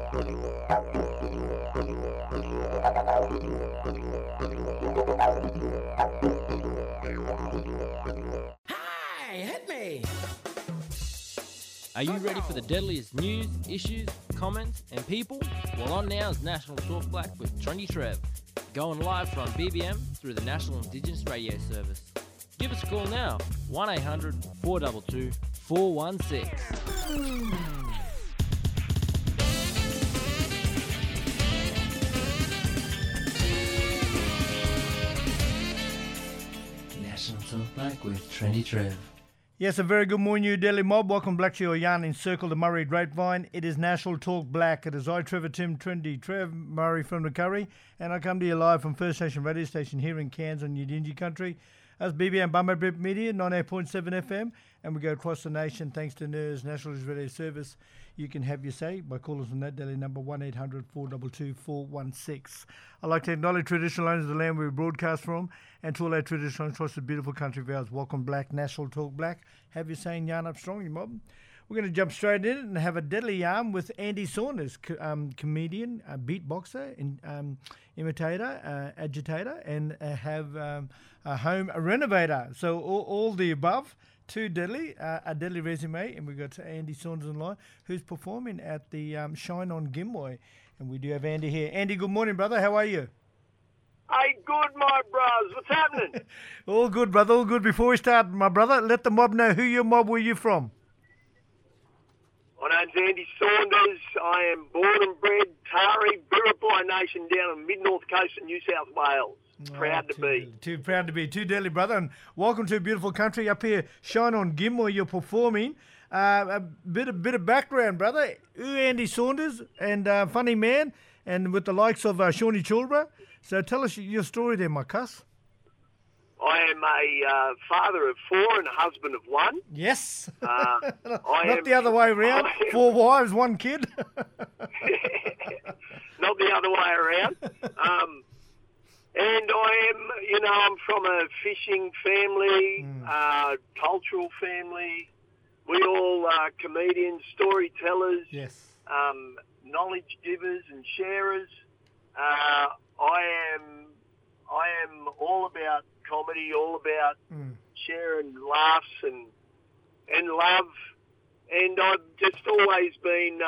Hey, hit me! Are you ready for the deadliest news, issues, comments, and people? Well, on now is National Talk Black with Trendy Trev, going live from BBM through the National Indigenous Radio Service. Give us a call now, 1-800-422-416. National Talk Black with Trendy Trev. Yes, a very good morning, New Delhi mob. Welcome back to your yarn in Circle the Murray Grapevine. It is National Talk Black. It is I, Trevor Tim, Trendy Trev, Murray from the Curry, and I come to you live from First Nation Radio Station here in Cairns on Yidinji Country. That's BBM Bummer Media, 98.7 FM, and we go across the nation thanks to NERS, National Radio Service. You can have your say by calling us on that Delhi number 1-800-422-416. I'd like to acknowledge traditional owners of the land we broadcast from, and to all our traditional owners across the beautiful country of ours. Welcome Black, National Talk Black. Have your say and yarn up strong, you mob. We're going to jump straight in and have a deadly yarn with Andy Saunders, comedian, beatboxer, imitator, agitator, and have a home renovator. So all the above. A deadly resume, and we've got Andy Saunders online, who's performing at the Shine on Gimboy, and we do have Andy here. Andy, good morning, brother. How are you? Hey, good, my bros. What's happening? All good, brother. All good. Before we start, my brother, let the mob know who your mob were you from. My name's Andy Saunders. I am born and bred Tari, Biripi Nation down on mid-north coast of New South Wales. Proud to be. Too proud to be. Too deadly, brother. And welcome to a beautiful country up here. Shine on Gimboy, you're performing. A bit of background, brother. Andy Saunders, and funny man, and with the likes of Shawnee Chulbra. So tell us your story there, my cuss. I am a father of four and a husband of one. Yes. Not the other way around. 4 wives, 1 kid. Not the other way around. And I'm from a fishing family, cultural family. We all are comedians, storytellers, yes, knowledge givers and sharers. I am all about comedy, all about sharing laughs and love. And I've just always been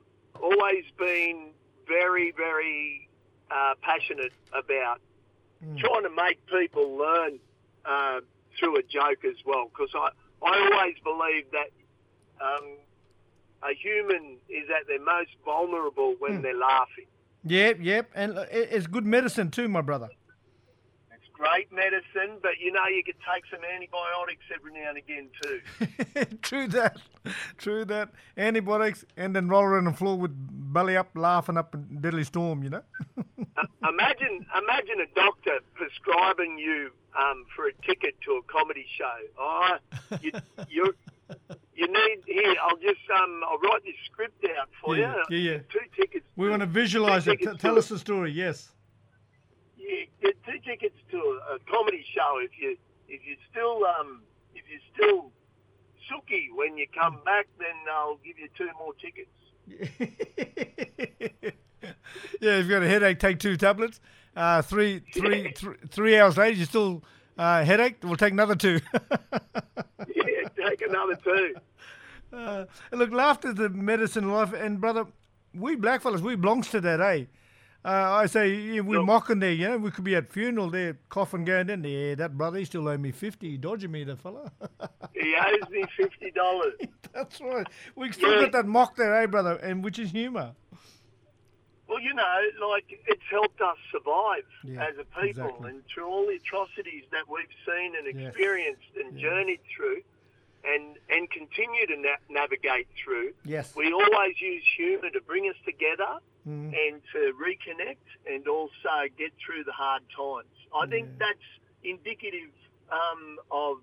very, very passionate about trying to make people learn through a joke as well, because I always believe that a human is at their most vulnerable when they're laughing. Yep, and it's good medicine too, my brother. It's great medicine, but you could take some antibiotics every now and again too. True that. Antibiotics, and then roll around the floor with belly up, laughing up a deadly storm, Imagine a doctor prescribing you for a ticket to a comedy show. Oh, you need here. I'll write this script out for you. Yeah. 2 tickets. We want to visualise it. Tell us the story. Yes. Yeah, get 2 tickets to a comedy show. If you're still sooky when you come back, then I'll give you 2 more tickets. Yeah, if you've got a headache, take 2 tablets. 3 hours later, you still headache. We'll take another 2. Yeah, take another 2. Look, laughter's the medicine of life, and brother, we blackfellas, we belongs to that, eh? I say we're mocking there, we could be at funeral there, coughing going in. Yeah, that brother, he still owe me 50. He dodging me, the fella. He owes me $50. That's right. We still got that mock there, eh, brother? And which is humour. Well, it's helped us survive as a people, exactly. and through all the atrocities that we've seen and experienced and journeyed through, and continue to navigate through. Yes. We always use humour to bring us together and to reconnect, and also get through the hard times. I think that's indicative of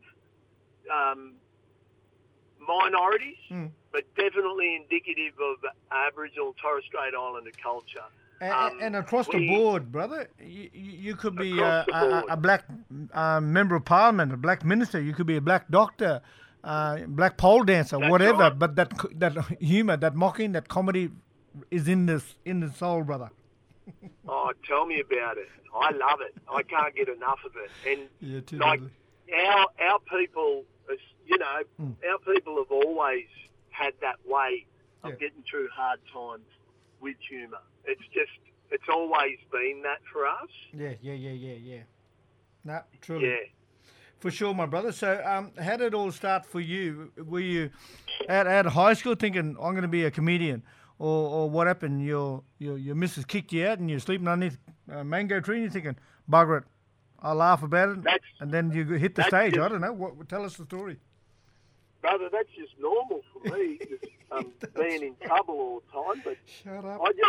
minorities, but definitely indicative of Aboriginal and Torres Strait Islander culture. And across the board, brother, you could be a black member of parliament, a black minister. You could be a black doctor, black pole dancer, whatever. Right. But that humour, that mocking, that comedy is in the soul, brother. Oh, tell me about it. I love it. I can't get enough of it. And Yeah, too like deadly. our people, our people have always had that way of Yeah. getting through hard times with humour. It's always been that for us. Yeah. No, truly. Yeah. For sure, my brother. So, how did it all start for you? Were you at high school thinking, I'm going to be a comedian? Or what happened? Your missus kicked you out and you're sleeping underneath a mango tree and you're thinking, bugger it, I'll laugh about it. And then you hit the that's stage. just- I don't know. Tell us the story. Brother, that's just normal for me, just, being in trouble all the time. But Shut up. I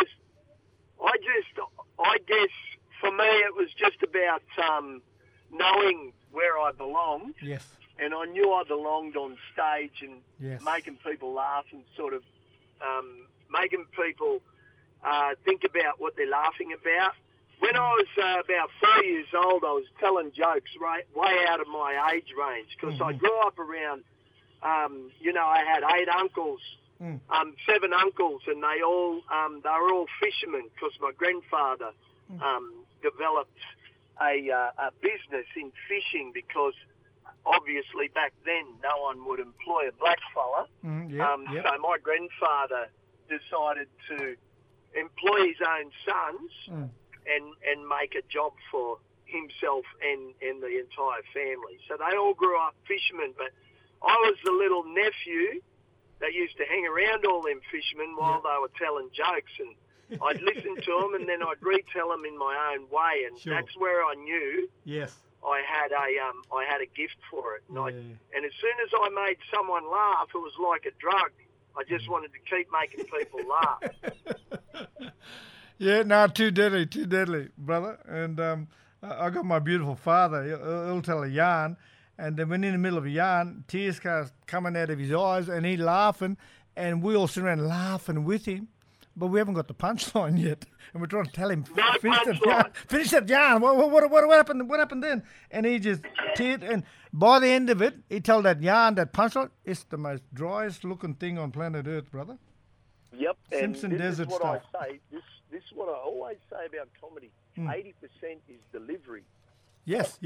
guess for me it was just about knowing where I belonged, Yes. and I knew I belonged on stage and Yes. making people laugh and sort of making people think about what they're laughing about. When I was about 4 years old, I was telling jokes way out of my age range because I grew up around, I had 8 uncles, 7 uncles, and they were all fishermen because my grandfather developed a business in fishing because obviously back then no one would employ a black fella. Yep. So my grandfather decided to employ his own sons and make a job for himself and the entire family. So they all grew up fishermen, but I was the little nephew that used to hang around all them fishermen while they were telling jokes, and I'd listen to them and then I'd retell them in my own way, and Sure. that's where I knew Yes. I had a gift for it. And, Yeah. and as soon as I made someone laugh, it was like a drug. I just wanted to keep making people laugh. Yeah, no, too deadly, brother. And I got my beautiful father. He'll tell a yarn, and then when in the middle of a yarn, tears coming out of his eyes, and he laughing, and we all sit around laughing with him, but we haven't got the punchline yet, and we're trying to tell him No finish that yarn. What happened? What happened then? And he just teared, and by the end of it, he told that yarn, that punchline. It's the most driest looking thing on planet Earth, brother. Yep, and Simpson this Desert is what stuff. I say. This is what I always say about comedy. 80% is delivery. Yes.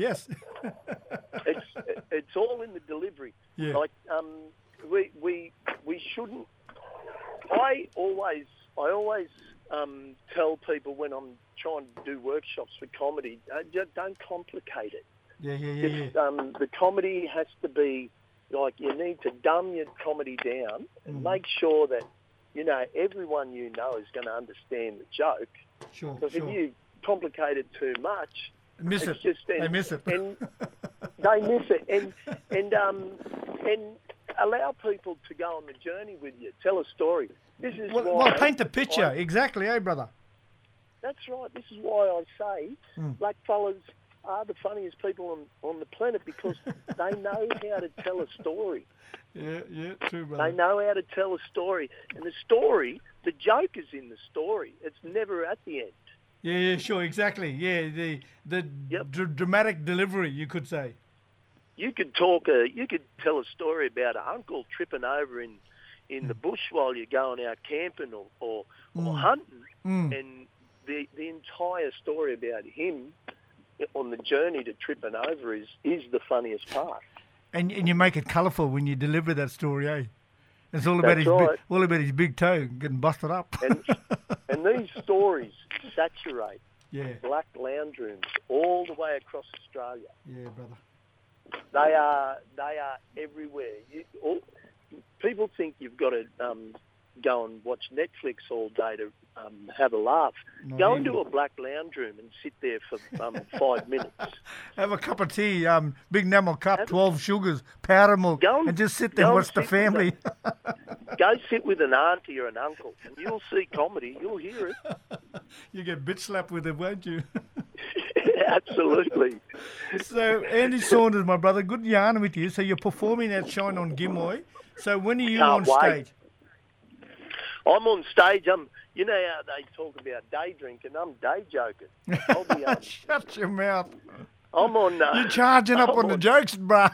It's all in the delivery. Yeah. Like we shouldn't. I always tell people when I'm trying to do workshops for comedy, just don't complicate it. Yeah. Just, the comedy has to be like, you need to dumb your comedy down and make sure that everyone is going to understand the joke. Sure. Because if you complicate it too much, They miss it. And they miss it, and allow people to go on the journey with you. Tell a story. This is Well, paint the picture. Exactly, brother? That's right. This is why I say black fellas are the funniest people on the planet because they know how to tell a story. Yeah, true, They brother. know how to tell a story. And the joke is in the story. It's never at the end. Yeah, sure, exactly. Yeah, the dramatic delivery, you could say. You could tell a story about an uncle tripping over in the bush while you're going out camping or hunting, and the entire story about him on the journey to tripping over is the funniest part. And you make it colourful when you deliver that story, eh? It's all about That's his big toe getting busted up. And these stories saturate Yeah, black lounge rooms all the way across Australia. yeah, brother. They are everywhere. People think you've got to go and watch Netflix all day to have a laugh. Not Go even. into a black lounge room and sit there for 5 minutes. Have a cup of tea, big enamel cup, 12 sugars, powder milk, and just sit there and watch the family. Go sit with an auntie or an uncle, and you'll see comedy. You'll hear it. You get bitch slapped with it, won't you? Absolutely. So, Andy Saunders, my brother, good yarn with you. So you're performing at Shine on Gimoy. So when are you on Can't wait. stage? I'm on stage. You know how they talk about day drinking? I'm day joking. I'll be, Shut your mouth. I'm on. You're charging up I'm on the jokes, bruh.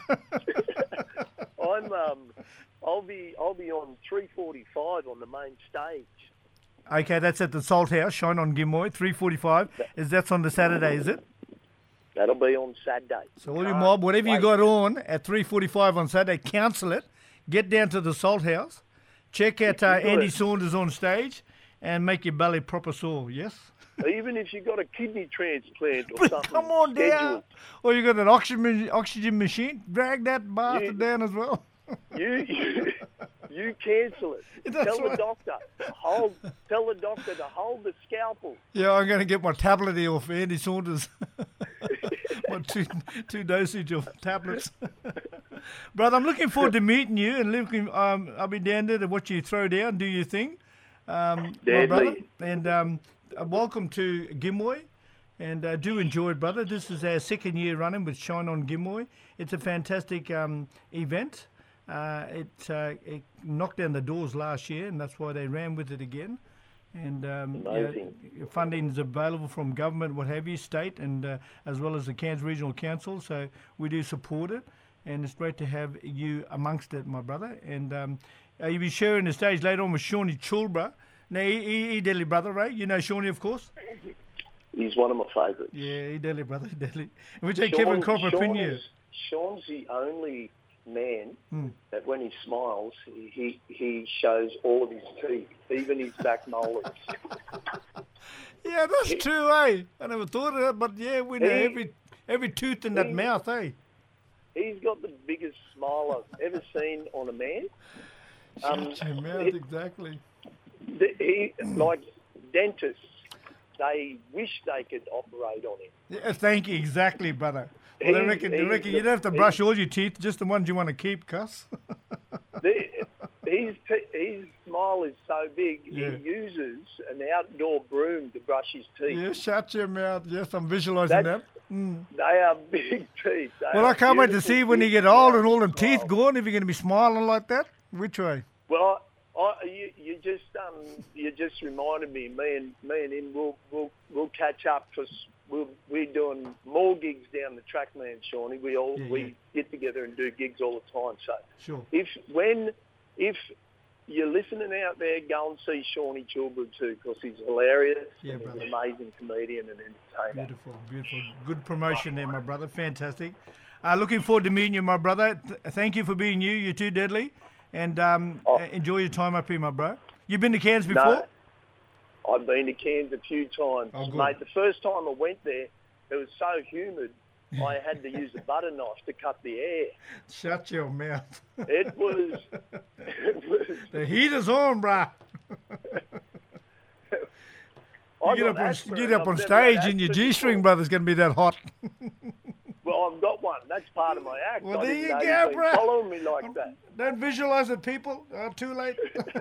I'll be on 3:45 on the main stage. Okay, that's at the Salt House, Shine on Gimoy, 3:45. That's on the Saturday, is it? That'll be on Saturday. So all your mob, whatever you got on at 3:45 on Saturday, cancel it. Get down to the Salt House. Check out Andy Saunders on stage and make your belly proper sore, yes? Even if you got a kidney transplant or something. Come on scheduled. down. Or you got an oxygen machine, drag that bastard down as well. You cancel it. Tell the doctor to hold the scalpel. Yeah, I'm going to get my tablet here off Andy Saunders. My two dosage of tablets. Brother, I'm looking forward to meeting you and I'll be down there to watch you throw down, do your thing. My brother. And welcome to Gimoy. And do enjoy it, brother. This is our second year running with Shine on Gimoy. It's a fantastic event. It knocked down the doors last year, and that's why they ran with it again. And funding is available from government, what have you, state, and as well as the Cairns Regional Council. So we do support it, and it's great to have you amongst it, my brother. And you'll be sharing the stage later on with Shawnee Chulbra. Now, he Delhi brother, right? You know Shawnee, of course. He's one of my favourites. Yeah, he Delhi brother, Delhi. Which Kevin Cropper Pinya. Sean's the only man that when he smiles, he shows all of his teeth, even his back molars. Yeah, that's true, eh? I never thought of that, but yeah, we know every tooth in that mouth, eh? He's got the biggest smile I've ever seen on a man. Shut your mouth, exactly. Like dentists, they wish they could operate on him. Yeah, thank you, exactly, brother. Well, I reckon you don't have to brush all your teeth, just the ones you want to keep, cuss. His smile is so big, he uses an outdoor broom to brush his teeth. Yeah, shut your mouth. Yes, I'm visualising that. They are big teeth. Well, I can't wait to see when you get old and all them teeth gone, if you're going to be smiling like that. Which way? Well, you just reminded me. Me and him, we'll catch up because we're doing more gigs down the track, man, Shawnee. We get together and do gigs all the time. So sure. If you're listening out there, go and see Shawnee Chulbra too, because he's hilarious. Yeah, and brother. He's an amazing comedian and entertainer. Beautiful. Good promotion there, my brother. Fantastic. Looking forward to meeting you, my brother. Thank you for being you. You too, Deadly. And enjoy your time up here, my bro. You've been to Cairns before? No, I've been to Cairns a few times. Oh, mate, the first time I went there, it was so humid, I had to use a butter knife to cut the air. Shut your mouth. It was... The heat is on, bruh. You get up on stage and your G-string, brother, is going to be that hot. Well, I've got one. That's part of my act. Well, I there didn't you know go, you'd been bro. following me like that. Don't visualise it, people. Too late.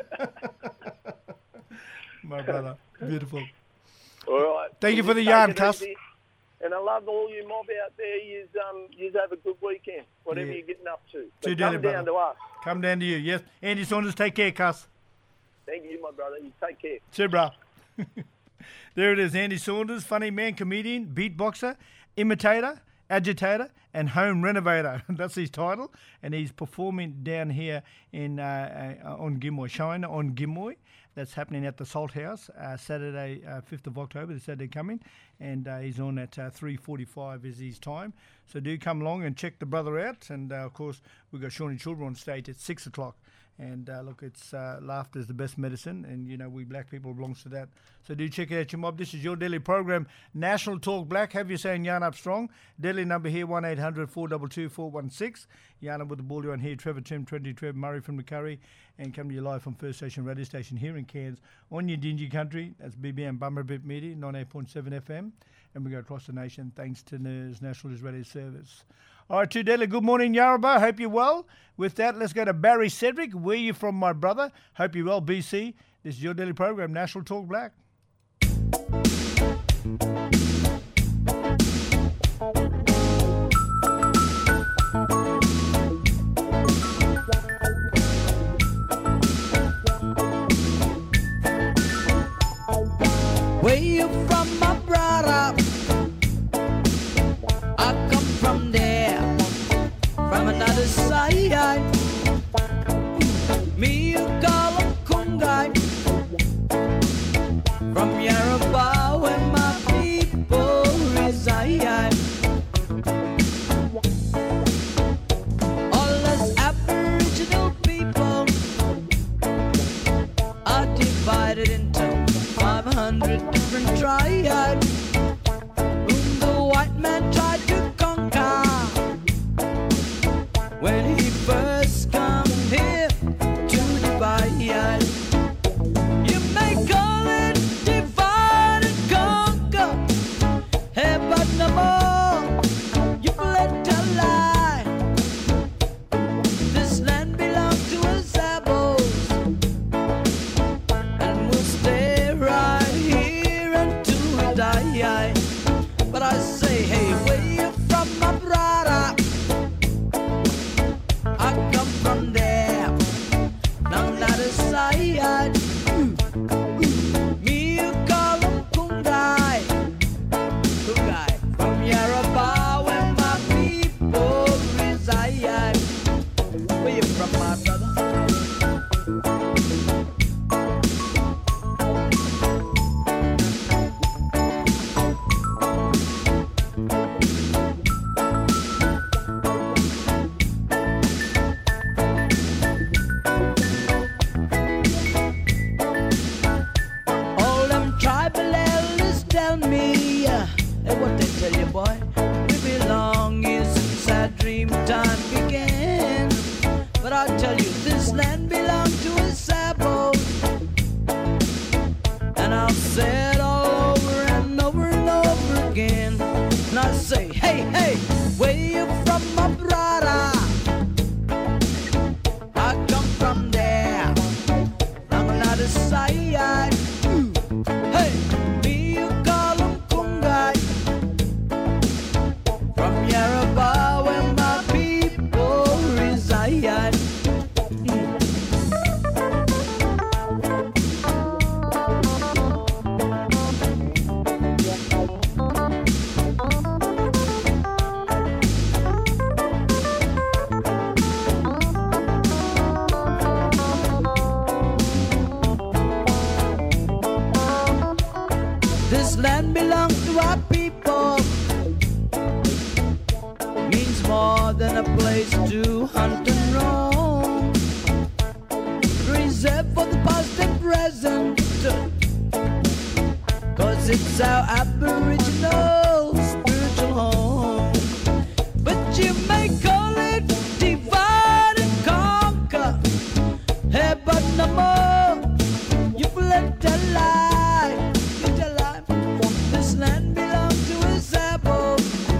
My brother. Beautiful. All right. Thank you for the yarn, cuss. Easy. And I love all you mob out there. You have a good weekend, whatever you're getting up to. But come down to us. Come down to you, yes. Andy Saunders, take care, cuss. Thank you, my brother. You take care. Cheers, bro. There it is, Andy Saunders, funny man, comedian, beatboxer, imitator, agitator, and home renovator. That's his title. And he's performing down here on Gimoy, Shine on Gimoy. That's happening at the Salt House, Saturday, 5th of October, the Saturday coming. And he's on at 3:45 is his time. So do come along and check the brother out. And, of course, we've got Shawnee Chulbra on stage at 6 o'clock. And look, it's laughter is the best medicine, and you know we black people belongs to that. So do check it out, your mob. This is your daily program, National Talk Black. Have you saying yarn up strong? Daily number here 1-800-422-416. Yarn up with the ball on here. Trevor Tim, 20 Trev Murray from the Curry, and come to you live from First Station Radio Station here in Cairns on your dingy country. That's BBM Bummerbit Media 98.7 FM, and we go across the nation thanks to NERS National News Radio Service. All right, to Deadly, good morning, Yarrabah. Hope you're well. With that, let's go to Barry Cedric. Where you from, my brother? Hope you're well, BC. This is your daily program, National Talk Black. Where you from, my brother? I come from there, from another side. Me you call a Kungai. from Yarrabah where my people reside. All us Aboriginal people are divided into 500 different tribes whom the white man tried to conquer when he first come here to divide. You may call it divide and conquer, hey, but no more you let a lie. This land belongs to us Abos, and we'll stay right here until we die. But I say, hey, where you from, my brother? I come from there, none other side. Me you call them Kungai, Kungai from Yarrabah where my people reside. Where you from, my brother? All them tribal elders tell me, hey, what they tell you, boy? We belong here since our dream time began. But I'll tell you, this land belongs to us Sabo, and I'll say it all over and over and over again. And I say, hey, hey, where you from, my brother? I come from there, from another side. Hey, me you call them Kungai, from Yarrabah where my people reside. This land belongs to our people, means more than a place to hunt and roam, reserved for the past and present, cause it's our Aboriginal spiritual home. But you may call it divide and conquer, hey, but no more you let a lie. You tell lie. This land belongs to us Abos,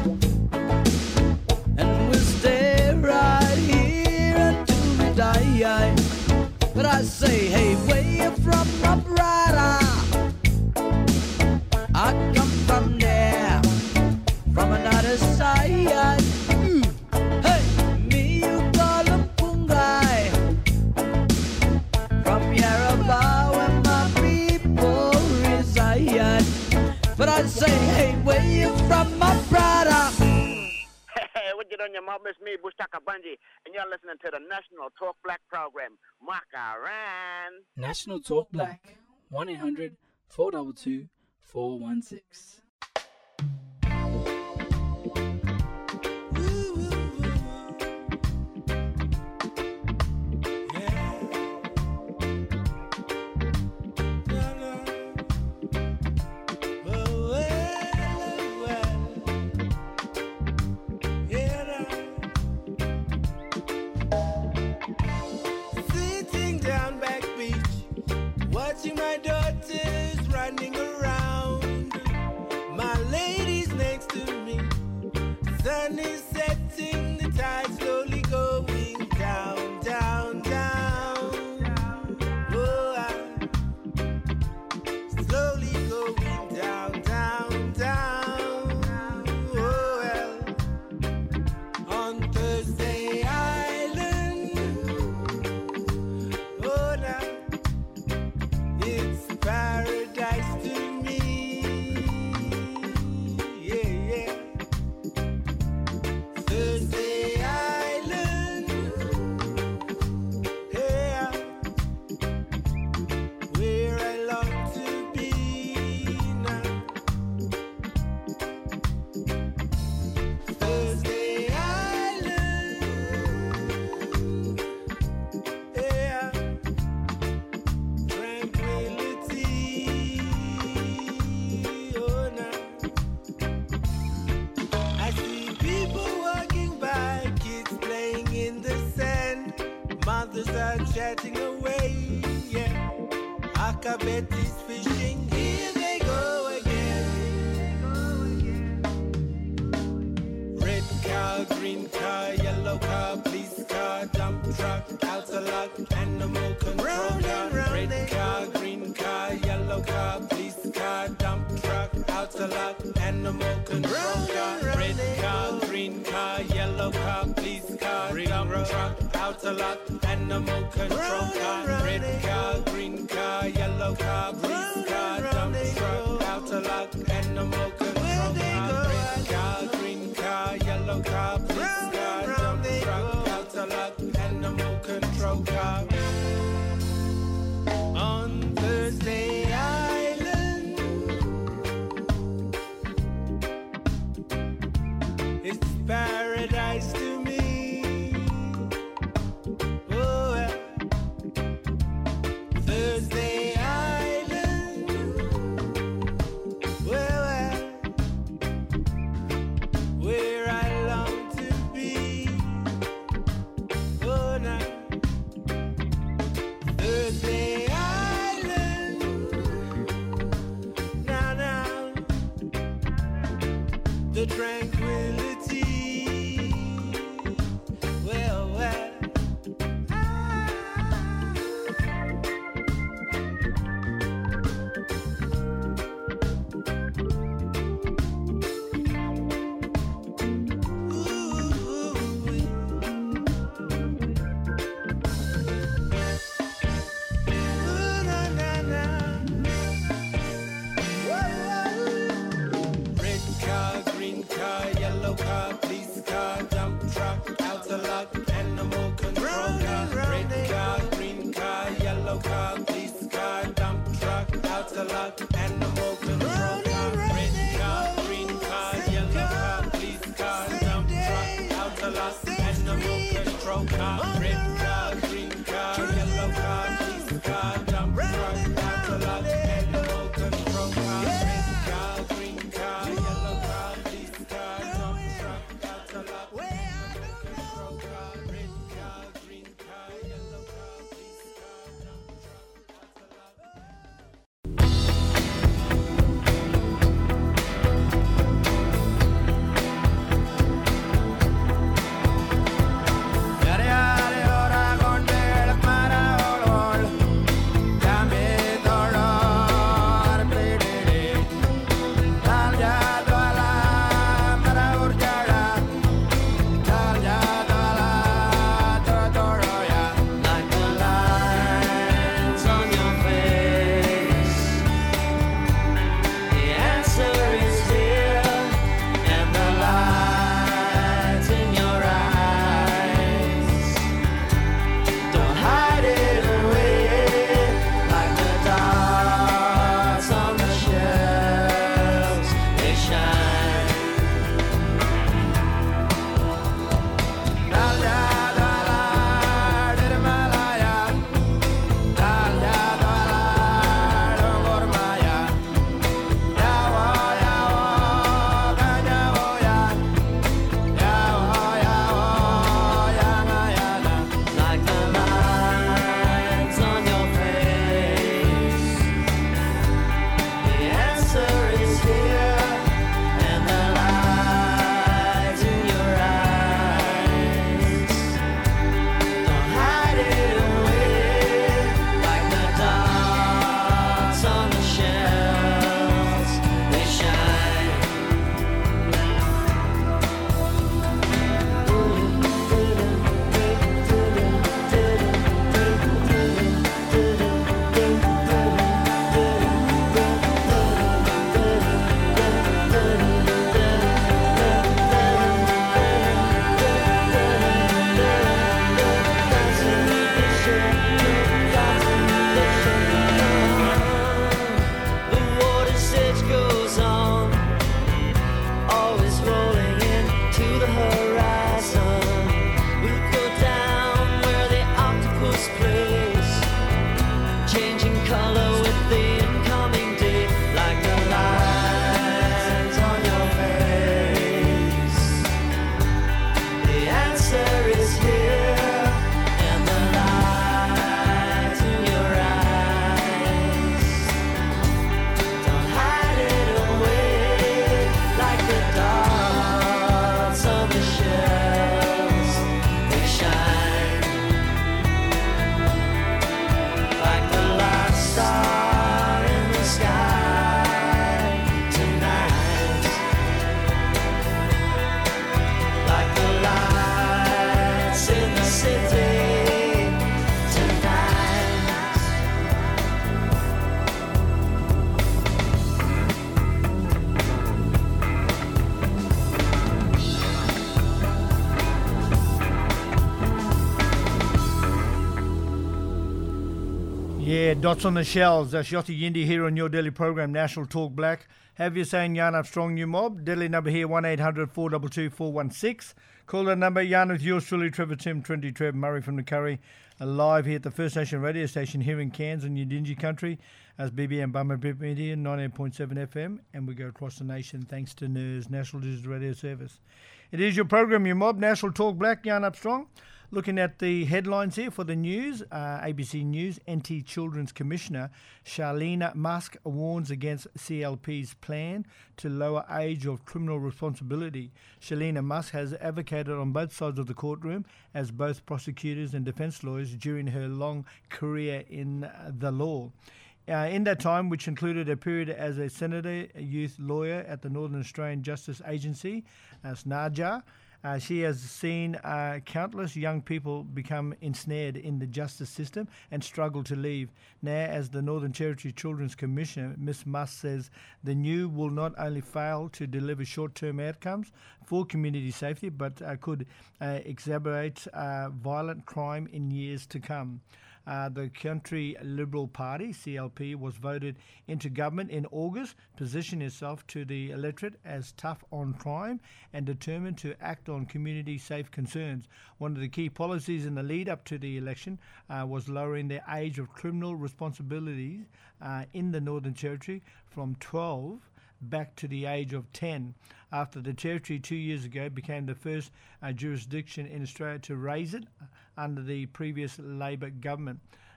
and we'll stay right here until we die. But I say, hey, where you from, my brother? I come from there, from another side. Hey, me you call them Kungai, from Yarrabah where my people reside. But I say, hey, where you from, my brother? Hey, what you doing, your mom? It's me, Bushtaka Bunji, and you're listening to the National Talk Black program. Makaran. National Talk Black, 1-800-422-416. Sitting down back beach, watching my daughters running around. I bet he's fishing. Here they go again. Red car, green car, yellow car, police car, dump truck, outer luck, animal control car. Red car, green car, yellow car, police car, dump truck, outer luck, animal control car. Red car, green car, yellow car, police car, dump truck, outer luck, animal control car. Red car, green car, yellow car, police car, dump truck, outer luck, animal control car. Red car, green car, yellow car, police car, dump truck, outer luck, animal control car. On Thursday Island, it's paradise to me. Oh, well. Thursday Island, well, where I long to be. Oh, now. Thursday Island, now, the tranquility, well, red car, green car, yellow car, police car, dump truck, outer luck, animal control car. Red car, green car, yellow car, police car, dump truck, outer luck, animal control car. Red car, green car, yellow car, police car, dump truck, outer luck, animal control car. Red car, green car, yellow car, police car, dump truck, outer luck, animal control car. Red car, green car, yellow car, police car, dump truck, outer luck, animal control car. Red car, green car, yellow car, police car, dump truck, outer luck. Dots on the Shells. That's Yoti Yindi here on your daily program, National Talk Black. Have you saying Yarn Up Strong New Mob? Deadly number here, 1-800-422-416. Call that number, Yarn with yours truly, Trevor Tim, 20 Trev, Murray from the Curry. Live here at the First Nation radio station here in Cairns on Yidinji country as BBM Bummer Bip Media, 98.7 FM. And we go across the nation thanks to NERS, National Digital Radio Service. It is your program, your mob, National Talk Black, Yarn Up Strong. Looking at the headlines here for the news, ABC News, NT Children's Commissioner Charlene Musk warns against CLP's plan to lower age of criminal responsibility. Charlene Musk has advocated on both sides of the courtroom as both prosecutors and defence lawyers during her long career in the law. In that time, which included a period as a senator, a youth lawyer at the Northern Australian Justice Agency, SNAJA, she has seen countless young people become ensnared in the justice system and struggle to leave. Now, as the Northern Territory Children's Commissioner, Ms Musk says the new will not only fail to deliver short-term outcomes for community safety, but could exacerbate violent crime in years to come. The Country Liberal Party, CLP, was voted into government in August, positioning itself to the electorate as tough on crime and determined to act on community safe concerns. One of the key policies in the lead up to the election was lowering the age of criminal responsibility in the Northern Territory from 12 back to the age of 10, after the Territory 2 years ago became the first jurisdiction in Australia to raise it under the previous Labor government.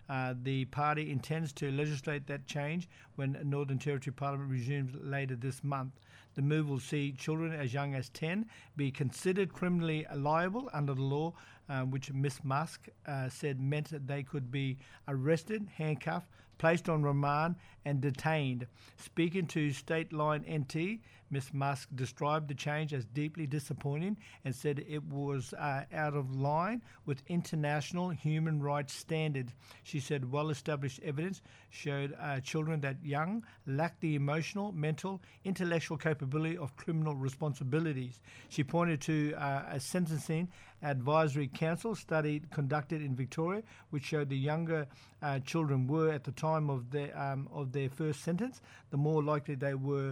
The party intends to legislate that change when Northern Territory Parliament resumes later this month. The move will see children as young as 10 be considered criminally liable under the law, which Ms Musk said meant that they could be arrested, handcuffed, placed on remand and detained. Speaking to State Line NT, Ms Musk described the change as deeply disappointing and said it was out of line with international human rights standards. She said well-established evidence showed children that young lack the emotional, mental, intellectual capability of criminal responsibilities. She pointed to a sentencing advisory council study conducted in Victoria, which showed the younger children were at the time of their first sentence, the more likely they were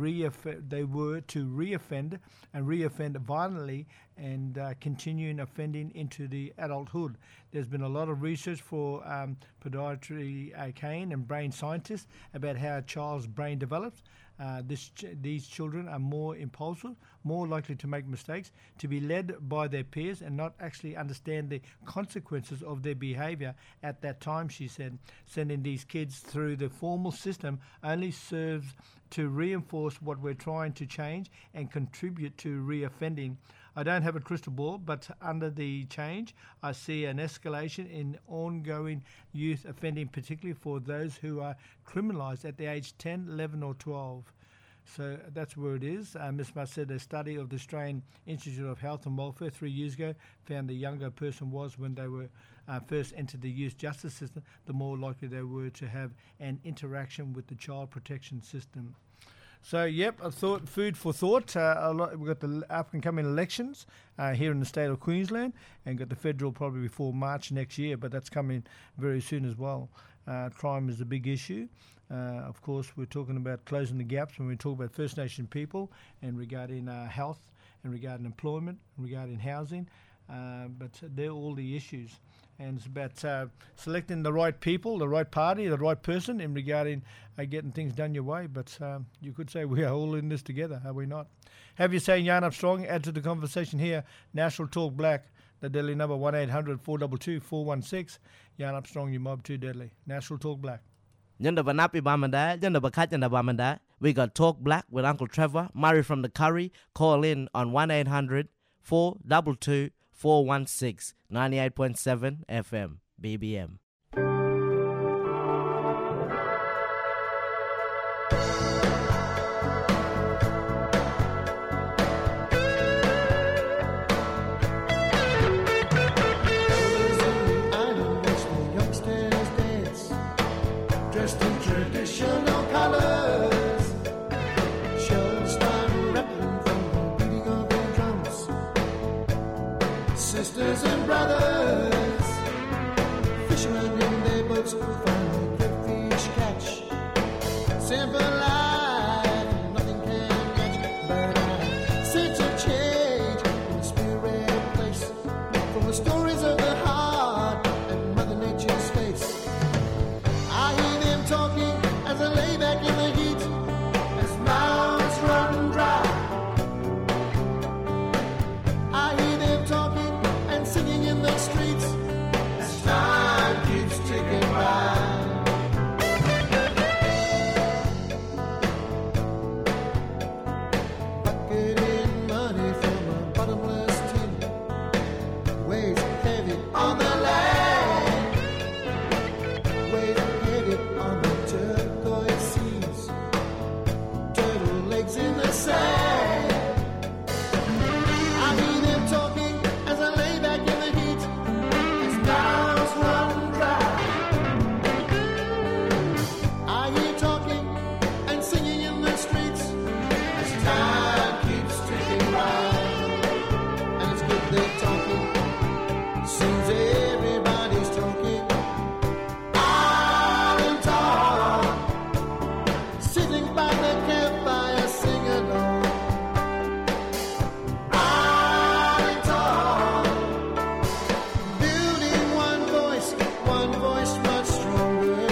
to reoffend violently and continuing offending into the adulthood. There's been a lot of research for podiatry cane and brain scientists about how a child's brain develops. These children are more impulsive, more likely to make mistakes, to be led by their peers and not actually understand the consequences of their behaviour at that time, she said. Sending these kids through the formal system only serves to reinforce what we're trying to change and contribute to reoffending. I don't have a crystal ball, but under the change, I see an escalation in ongoing youth offending, particularly for those who are criminalised at the age 10, 11 or 12. So that's where it is. Ms Musk said a study of the Australian Institute of Health and Welfare 3 years ago found the younger a person was when they were first entered the youth justice system, the more likely they were to have an interaction with the child protection system. So, yep, I thought food for thought. We've got the up-and-coming elections here in the state of Queensland and got the federal probably before March next year, but that's coming very soon as well. Crime is a big issue. Of course, we're talking about closing the gaps when we talk about First Nation people and regarding health and regarding employment and regarding housing, but they're all the issues. And it's about selecting the right people, the right party, the right person in regarding getting things done your way. But you could say we are all in this together, are we not? Have you saying Yarn Up Strong? Add to the conversation here. National Talk Black, the deadly number 1-800-422-416. Yarn Up Strong, your mob too deadly. National Talk Black. We got Talk Black with Uncle Trevor, Murray from the Curry. Call in on 1-800-422-416, 98.7 FM, BBM. Sisters and brothers, fishermen in their boats, finally drift simple life, nothing can match. But I sense a change in the spirit place from the stories of the heart and Mother Nature's face. I hear them talking as I lay back in the heat, as mouths run dry. I hear them talking and singing in the streets as time keeps ticking by. Bucketing money from a bottomless tin weighs heavy on the land, weighs heavy on the turquoise seas, turtle legs in the sand. I hear them talking as I lay back in the heat, as mouths run dry. I hear talking and singing in the streets as time keeps ticking by. And it's good they're talking, seems everybody's talking. Island talk, sitting by the campfire, sing along. Island talk, building one voice much stronger.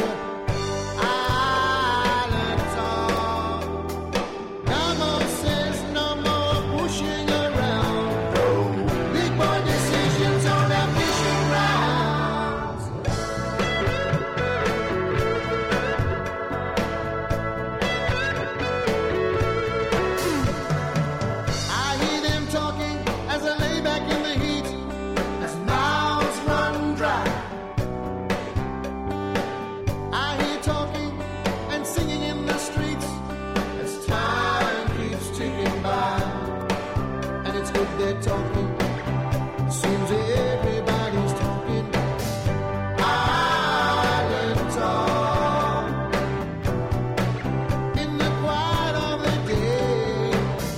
Island talk, no more says, no more pushing around. Big boy decisions on our fishing grounds. I hear them talking as I lay back in the heat, as mouths run dry. I hear talking and singing in the streets as time keeps ticking by. And it's good they're talking, seems everybody's talking. Island talk, in the quiet of the day.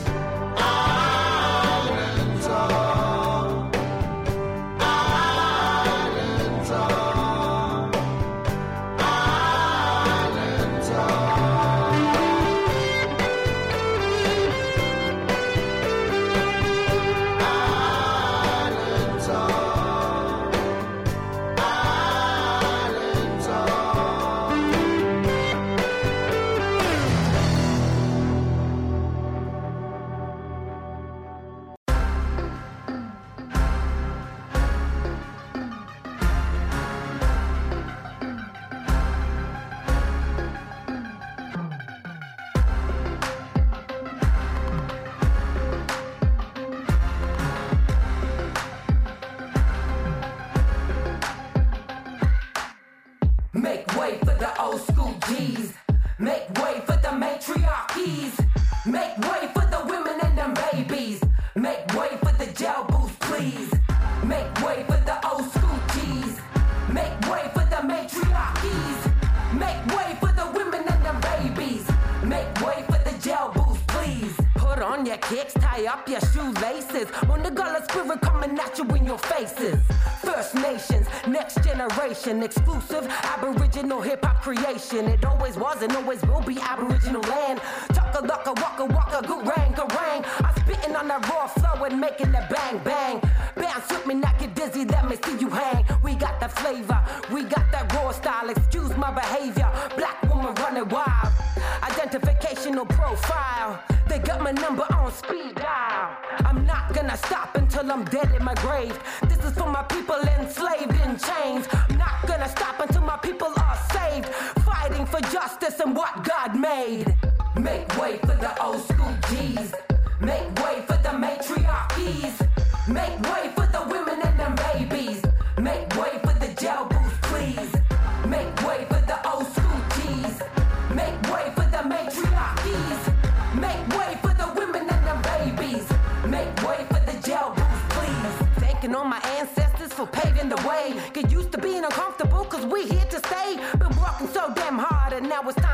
Island talk, island talk, island talk. Island talk, island talk. Make way for the old school G's. Make way for the matriarchies. Make way for the women and them babies. Make way for the jail booths, please. Make way for the old school G's. Make way for the matriarchies. Make way for the women and them babies. Make way for the jail booths, please. Put on your kicks, tie up your shoelaces. When the Gullah spirit coming at you in your faces. First Nations, next generation, exclusive Aboriginal hip-hop creation. It always was and always will be Aboriginal land. Tucka, lucka, waka, waka, garang, garang. I'm spitting on that raw flow and making it bang, bang. Bounce with me, not get dizzy, let me see you hang. We got the flavor, we got that raw style. Excuse my behavior, black woman running wild. Identificational profile, they got my number on speed dial. I'm not gonna stop until I'm dead in my grave. This is for my people enslaved in chains. I'm not gonna stop until my people are saved. Fighting for justice and what God made. Make way for the old school G's. Make way for the matriarchies. Make way for the women and them babies. Make way for the jail booths, please. Make way for the old school G's. Make way for the matriarchies. Make way for the women and them babies. Make way for the jail booths, please. Thanking all my ancestors for paving the way. Get used to being uncomfortable, cause we here to stay. Been working so damn hard and now it's time to play.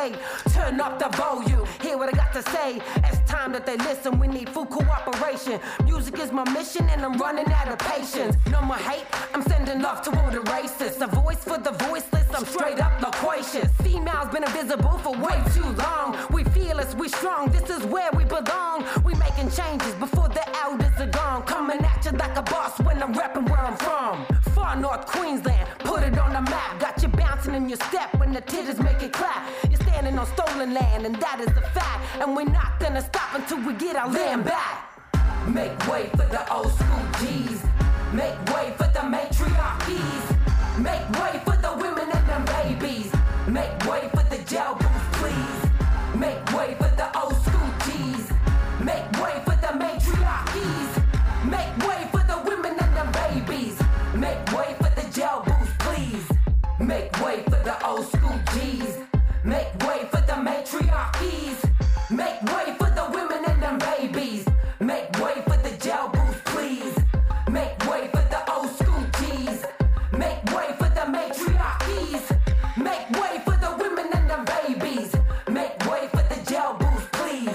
way. Turn up the volume, hear what I got to say. It's time that they listen, we need full cooperation. Music is my mission and I'm running out of patience. No more hate, I'm sending love to all the racists. A voice for the voiceless, I'm straight up loquacious. Females been invisible for way too long. We fearless, we strong, this is where we belong. We making changes before the elders are gone. Coming at you like a boss when I'm repping where I'm from. Far North Queensland, put it on the map. Got you bouncing in your step when the titties make it clap. You're standing on stolen land and that is the fact. And we're not gonna stop until we get our land back. Make way for the old school G's. Make way for the matriarchies. Make way for the women and them babies. Make way for the jail booths, please. Make way for the old school G's. Make way for the matriarchies. Make way for the women and them babies. Make way for the jail booths, please. Make way for the old school G's. Make way for the matriarchies. Make way for the women and them babies. Make way for the jail booths, please. Make way for the old school G's. Make way for the matriarchies. Make way for the women and them babies. Make way for the jail booths, please.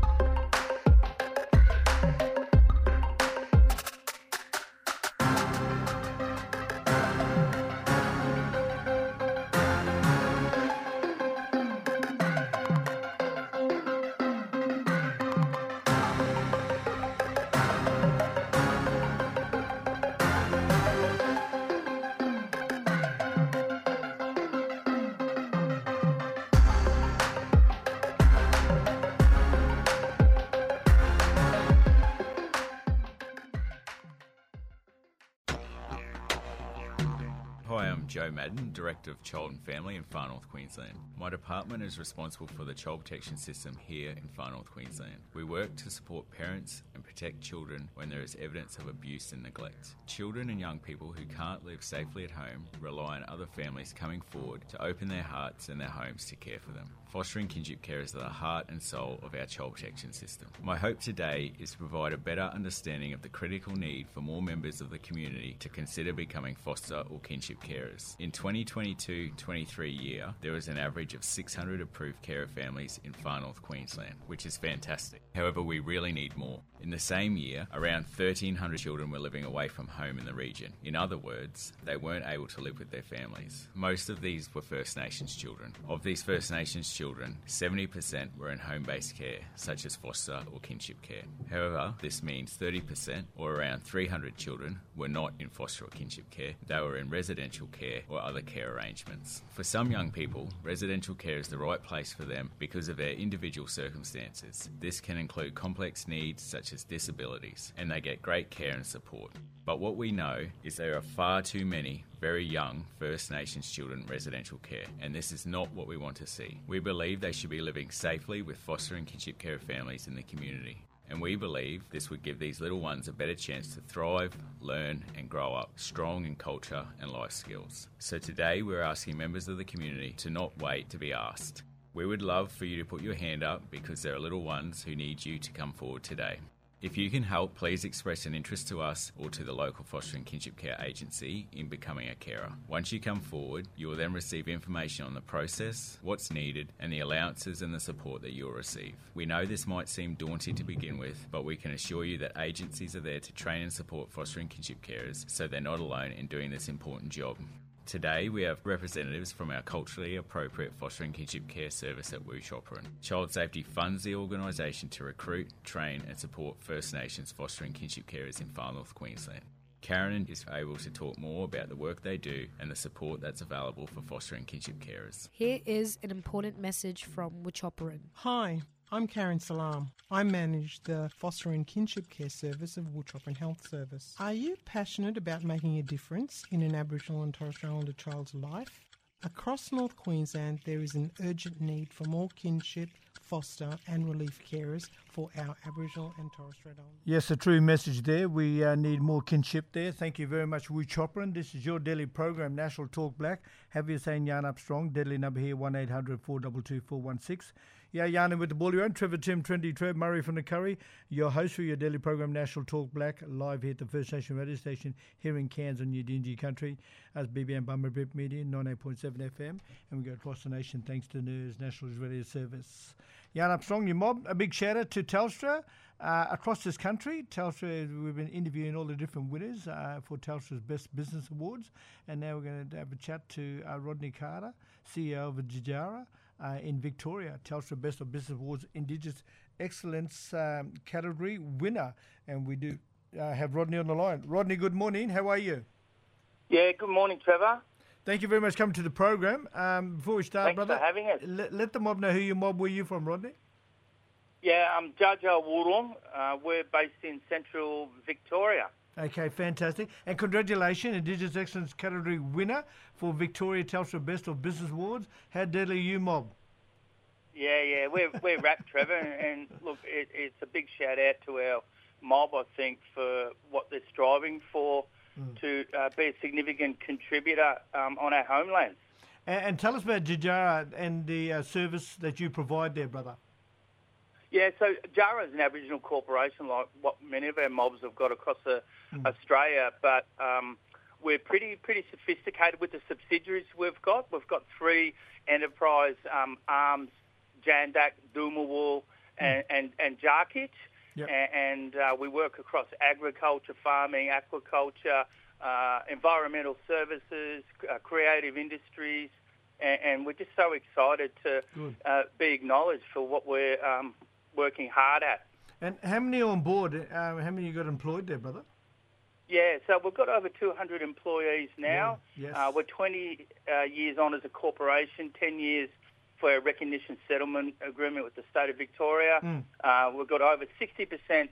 Hi, I'm Joe Madden, Director of Child and Family in Far North Queensland. My department is responsible for the child protection system here in Far North Queensland. We work to support parents and protect children when there is evidence of abuse and neglect. Children and young people who can't live safely at home rely on other families coming forward to open their hearts and their homes to care for them. Fostering kinship care is the heart and soul of our child protection system. My hope today is to provide a better understanding of the critical need for more members of the community to consider becoming foster or kinship carers. In 2022-23 year, there was an average of 600 approved carer families in Far North Queensland, which is fantastic. However, we really need more. In the same year, around 1,300 children were living away from home in the region. In other words, they weren't able to live with their families. Most of these were First Nations children. Of these First Nations children, 70% were in home-based care, such as foster or kinship care. However, this means 30%, or around 300 children, were not in foster or kinship care. They were in residential care or other care arrangements. For some young people, residential care is the right place for them because of their individual circumstances. This can include complex needs such as disabilities, and they get great care and support. But what we know is there are far too many very young First Nations children in residential care, and this is not what we want to see. We believe they should be living safely with foster and kinship care families in the community. And we believe this would give these little ones a better chance to thrive, learn and grow up strong in culture and life skills. So today we're asking members of the community to not wait to be asked. We would love for you to put your hand up because there are little ones who need you to come forward today. If you can help, please express an interest to us or to the local foster and kinship care agency in becoming a carer. Once you come forward, you will then receive information on the process, what's needed, and the allowances and the support that you'll receive. We know this might seem daunting to begin with, but we can assure you that agencies are there to train and support foster and kinship carers so they're not alone in doing this important job. Today, we have representatives from our culturally appropriate foster and kinship care service at Wuchopperen. Child Safety funds the organisation to recruit, train and support First Nations foster and kinship carers in Far North Queensland. Karen is able to talk more about the work they do and the support that's available for foster and kinship carers. Here is an important message from Wuchopperen. Hi, I'm Karen Salam. I manage the Foster and Kinship Care Service of Wuchopperen Health Service. Are you passionate about making a difference in an Aboriginal and Torres Strait Islander child's life? Across North Queensland, there is an urgent need for more kinship, foster and relief carers for our Aboriginal and Torres Strait Islanders. Yes, a true message there. We need more kinship there. Thank you very much, Wuchopperen. This is your daily program, National Talk Black. Have you saying Yarn Up Strong. Deadly number here, 1-800-422-416. Yeah, Yana with the ball around. Trevor, Tim, Trendy, Trev, Murray from the Curry. Your host for your daily program, National Talk Black, live here at the First Nation radio station here in Cairns on Udingi country. As BBM Bummer Bip Media, 98.7 FM. And we go across the nation thanks to NERS, National Radio Service. Jan Armstrong, your mob. A big shout out to Telstra. Across this country, Telstra, we've been interviewing all the different winners for Telstra's Best Business Awards. And now we're going to have a chat to Rodney Carter, CEO of Jijara in Victoria, Telstra Best of Business Awards Indigenous Excellence category winner. And we do have Rodney on the line. Rodney, good morning. How are you? Yeah, good morning, Trevor. Thank you very much for coming to the program. Before we start, Thanks brother, for having us. Let the mob know who your mob were you from, Rodney? Yeah, I'm Jaja Wurrung. We're based in central Victoria. Okay, fantastic. And congratulations, Indigenous Excellence category winner for Victoria Telstra Best of Business Awards. How deadly are you, mob? Yeah, we're wrapped, Trevor. And look, it's a big shout out to our mob, I think, for what they're striving for to be a significant contributor on our homelands. And tell us about Jijara and the service that you provide there, brother. Yeah, so Jara is an Aboriginal corporation like what many of our mobs have got across Australia, but we're pretty sophisticated with the subsidiaries we've got. We've got 3 enterprise arms, Jandak, Doomawul and Jarkich, and we work across agriculture, farming, aquaculture, environmental services, creative industries, and we're just so excited to be acknowledged for what we're working hard at. And how many are on board? How many you got employed there, brother? Yeah, so we've got over 200 employees now. Yeah, yes. We're 20 years on as a corporation, 10 years for a recognition settlement agreement with the state of Victoria. We've got over 60%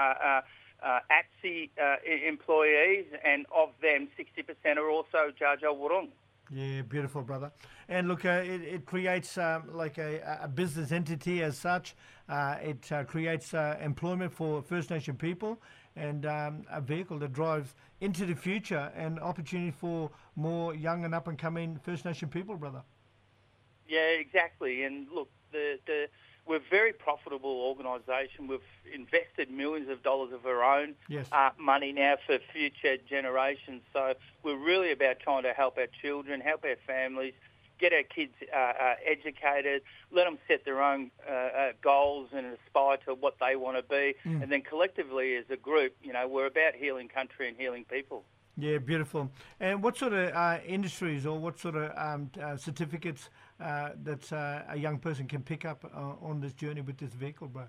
ATSI employees, and of them, 60% are also Jaja Wurrung. Yeah, beautiful, brother. And look, it creates like a business entity as such. It creates employment for First Nation people and a vehicle that drives into the future and opportunity for more young and up-and-coming First Nation people, brother. Yeah, exactly. And look, we're a very profitable organisation. We've invested millions of dollars of our own money now for future generations. So we're really about trying to help our children, help our families, get our kids educated, let them set their own goals and aspire to what they want to be. And then collectively as a group, we're about healing country and healing people. Yeah, beautiful. And what sort of industries or what sort of certificates that a young person can pick up on this journey with this vehicle, bro?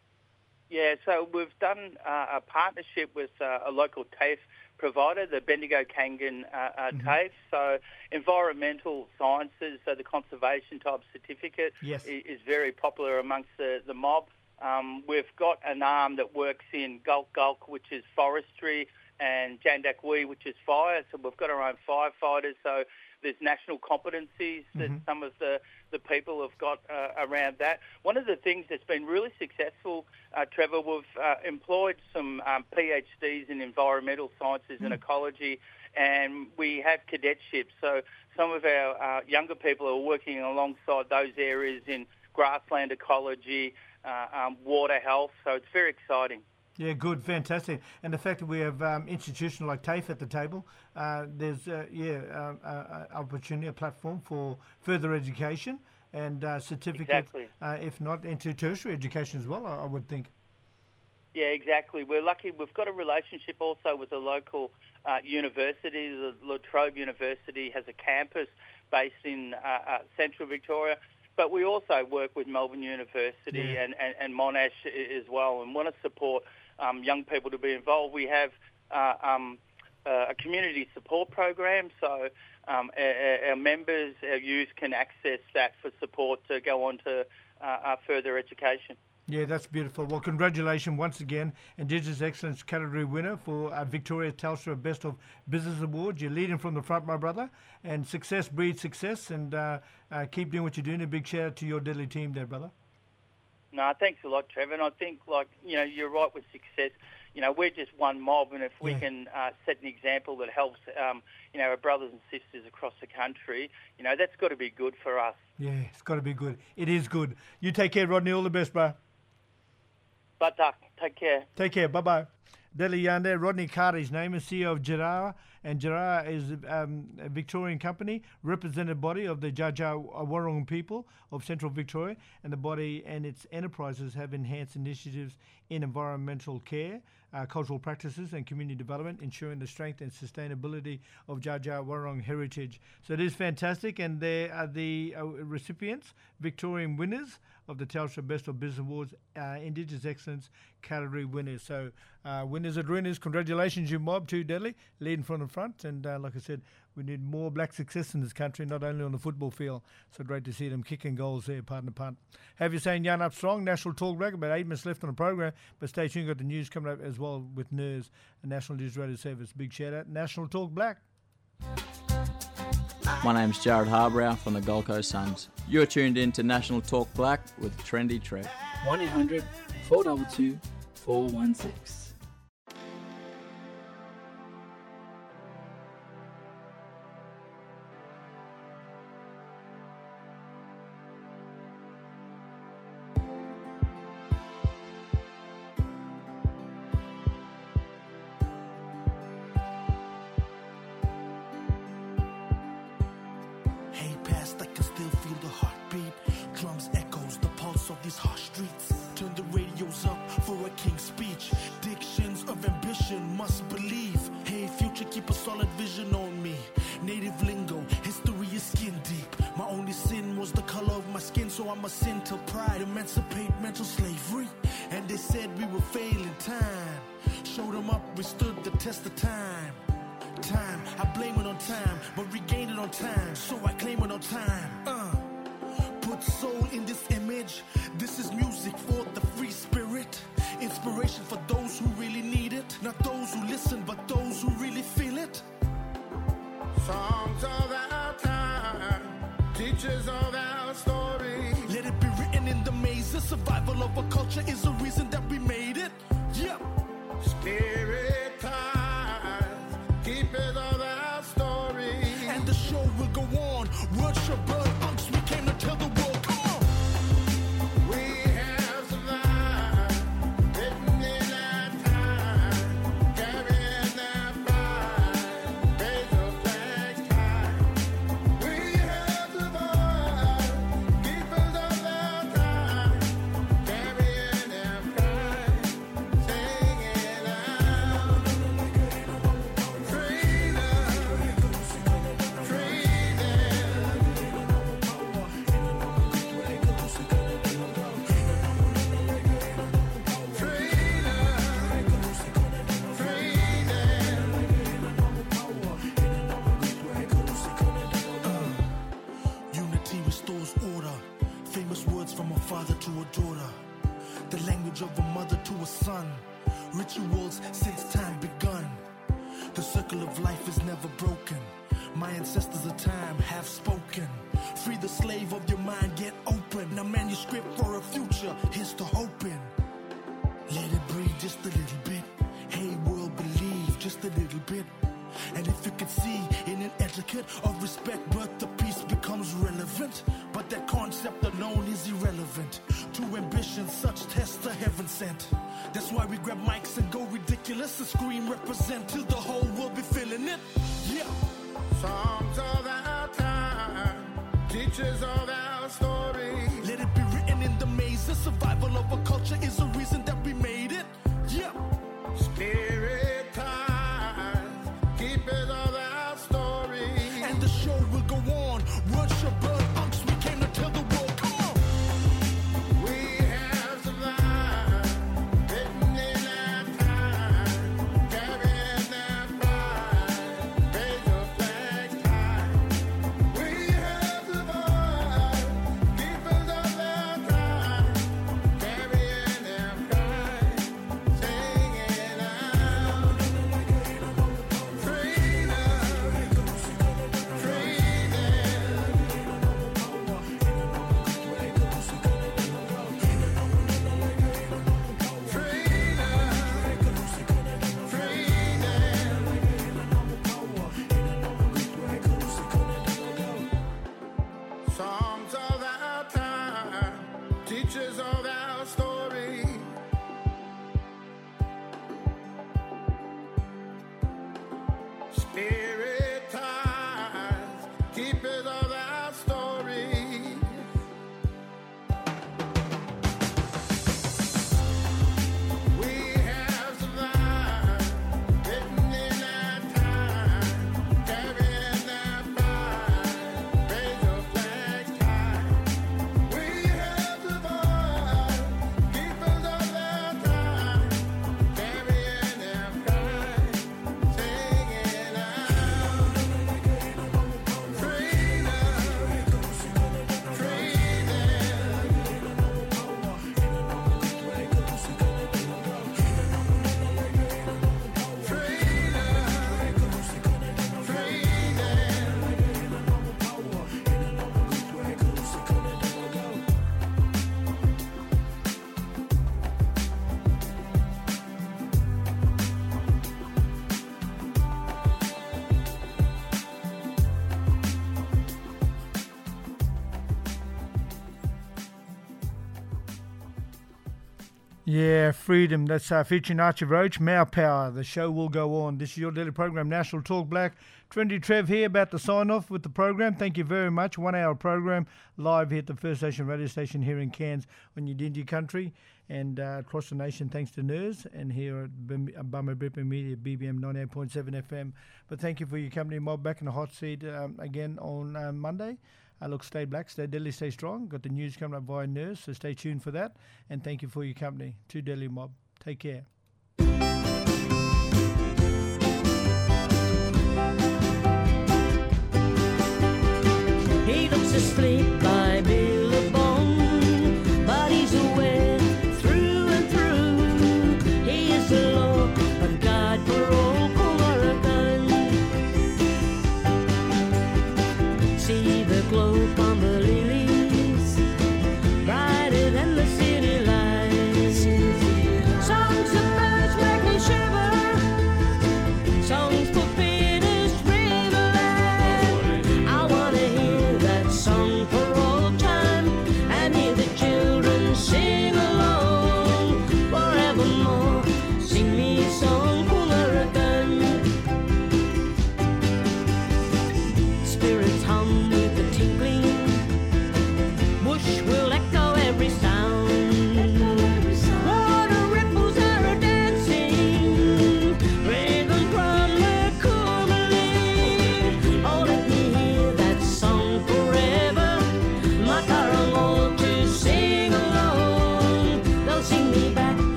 Yeah, so we've done a partnership with a local TAFE provider, the Bendigo Kangan TAFE. So environmental sciences, so the conservation type certificate is very popular amongst the mob. We've got an arm that works in Gulk, which is forestry, and Jandakwi, which is fire. So we've got our own firefighters. So there's national competencies that some of the people have got around that. One of the things that's been really successful, Trevor, we've employed some PhDs in environmental sciences and ecology, and we have cadetships. So some of our younger people are working alongside those areas in grassland ecology, water health. So it's very exciting. Yeah, good, fantastic. And the fact that we have institutions like TAFE at the table, there's opportunity, a platform for further education and certificates, if not into tertiary education as well, I would think. Yeah, exactly. We're lucky. We've got a relationship also with a local university. The La Trobe University has a campus based in central Victoria. But we also work with Melbourne University and Monash as well, and want to support young people to be involved. We have a community support program, so our members, our youth can access that for support to go on to further education. Yeah, that's beautiful. Well, congratulations once again, Indigenous Excellence category winner for Victoria Telstra Best of Business Awards. You're leading from the front, my brother, and success breeds success, and keep doing what you're doing. A big shout out to your deadly team there, brother. No, thanks a lot, Trevor. And I think, you're right with success. we're just one mob, and if we can set an example that helps, our brothers and sisters across the country, that's got to be good for us. Yeah, it's got to be good. It is good. You take care, Rodney. All the best, bro. But take care. Take care. Bye-bye. Deli Yande, Rodney Carter, his name is CEO of Jirara, and Jirara is a Victorian company, representative body of the Dja Wurrung people of Central Victoria, and the body and its enterprises have enhanced initiatives in environmental care, cultural practices and community development, ensuring the strength and sustainability of Dja Wurrung heritage. So it is fantastic, and they are the recipients, Victorian winners of the Telstra Best of Business Awards, Indigenous Excellence category winners. So winners and winners, congratulations, you mob, too, Deadly, leading from the front. And like I said, we need more black success in this country, not only on the football field. So great to see them kicking goals there, pardon the pun. Have you saying Yarn Up Strong, National Talk Black, about 8 minutes left on the program, but stay tuned, got the news coming up as well with NERS, a National News Radio Service. Big shout out, National Talk Black. My name's Jared Harbrow from the Gold Coast Suns. You're tuned in to National Talk Black with Trendy Trev. 1-800-422-416. That's why we grab mics and go ridiculous and scream represent till the whole world be feeling it. Yeah. Songs of our time, teachers of our story. Let it be written in the maze. The survival of a culture is the reason that we made it. Yeah. Spirit ties, keepers of our story. And the show will go on. Words shall burn, unks. We came to tell the world. Come on. We have survived, written in our time, carrying our pride, raise your flag high. We have survived, keepers of our time, Yeah, Freedom. That's featuring Archie Roach, Mau Power. The show will go on. This is your daily program, National Talk Black. Trinity Trev here, about to sign off with the program. Thank you very much. 1 hour program live here at the First Nation radio station here in Cairns on Yidindi country and across the nation thanks to NERS and here at Bama Brippin Media, BBM 98.7 FM. But thank you for your company, Mob. Back in the hot seat again on Monday. Look, stay black, stay deadly, stay strong. Got the news coming up via NERS, so stay tuned for that. And thank you for your company. To Deadly Mob. Take care. He looks asleep by